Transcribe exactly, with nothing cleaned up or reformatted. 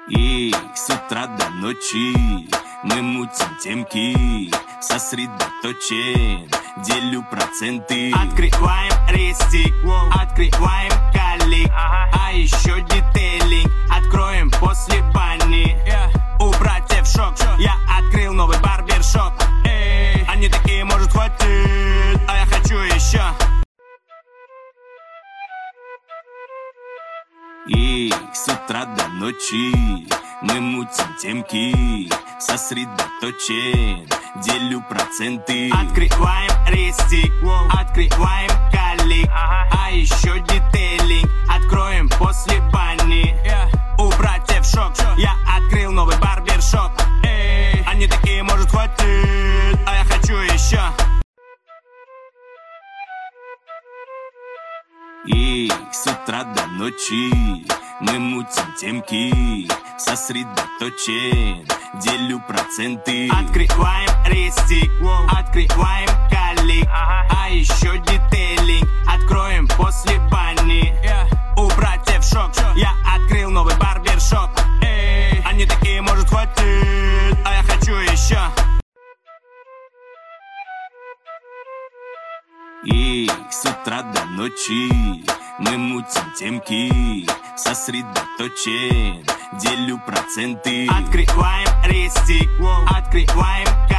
И с утра до ночи мы мутим темки, сосредоточен, делю проценты. Открываем рестик, открываем калик, а еще детейлинг откроем после бани. У братьев шок, я открыл новый барбершоп. Они такие, может, хватит, а я хочу еще. И с утра до ночи мы мутим темки, сосредоточен, делю проценты. Открываем рестик, открываем калик, а еще детейлинг откроем после бани. У братьев шок, я открыл новый барбершоп. Они такие, может, хватит, а я хочу еще. И с утра до ночи мы мутим темки, сосредоточен, делю проценты. Открываем рестик, открываем калик, а еще детейлинг откроем после бани. У братьев шок, я открыл новый барбершоп. Они такие, может, хватит, а я хочу еще. И с утра до ночи мы мутим темки, сосредоточен, делю проценты. Открываем рестик, открываем калик.